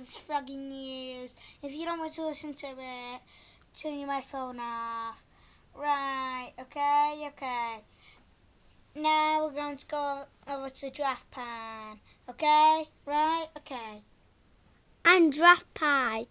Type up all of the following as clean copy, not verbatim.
this Froggy News. If you don't want to listen to it, turn my phone off. Right, okay. Now we're going to go over to Draft Pan. Okay? Right? Okay. And Draft Pie.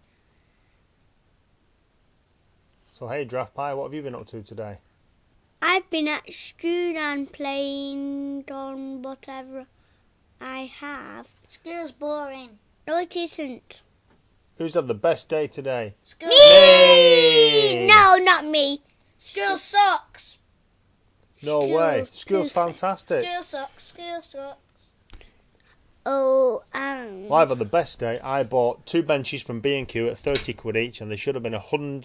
So hey Draft Pie, what have you been up to today? I've been at school and playing on whatever I have. School's boring. No, it isn't. Who's had the best day today? School. Me! No, not me. School sucks. No way. School's fantastic. School sucks. Oh, Well, I've had the best day. I bought 2 benches from B&Q at 30 quid each, and they should have been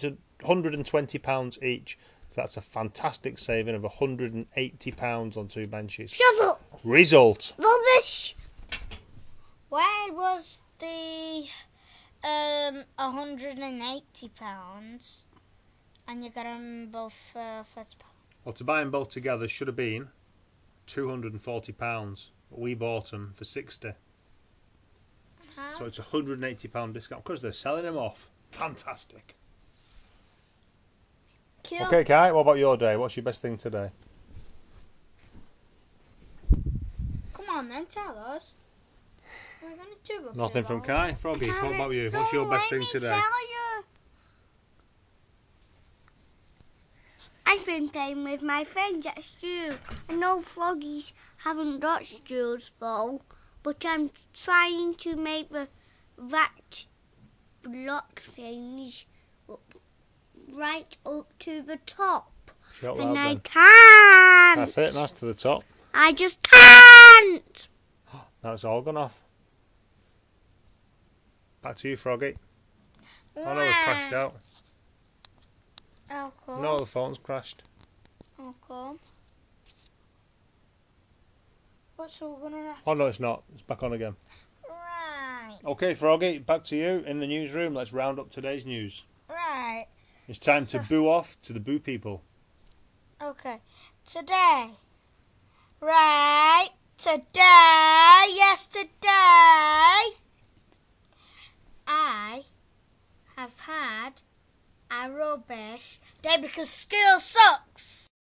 £120 each. So that's a fantastic saving of £180 on 2 benches. shut up. Result. Rubbish. Why was the £180 and you got them both for £30? Well, to buy them both together should have been £240, but we bought them for £60. How? So it's a £180 discount because they're selling them off. Fantastic. Cool. Okay, Kai, what about your day? What's your best thing today? Come on then, tell us. We're going to do a Nothing from Kai. Froggy, what about you? What's No, your best let thing me today? tell you. I've been playing with my friends at school. I know froggies haven't got stools full, but I'm trying to make the rat block things right up to the top. Shout And loud I then. can't. That's it, that's to the top. I just can't. Now it's all gone off. Back to you, Froggy. Oh no, it crashed out. How come? No, the phone's crashed. How come? What, so we're going to have Oh no, it's not. It's back on again. Right. Okay, Froggy, back to you in the newsroom. Let's round up today's news. Right. It's time to boo off to the boo people. Okay. Today. Right. Today. Yesterday. I have had a rubbish day because school sucks.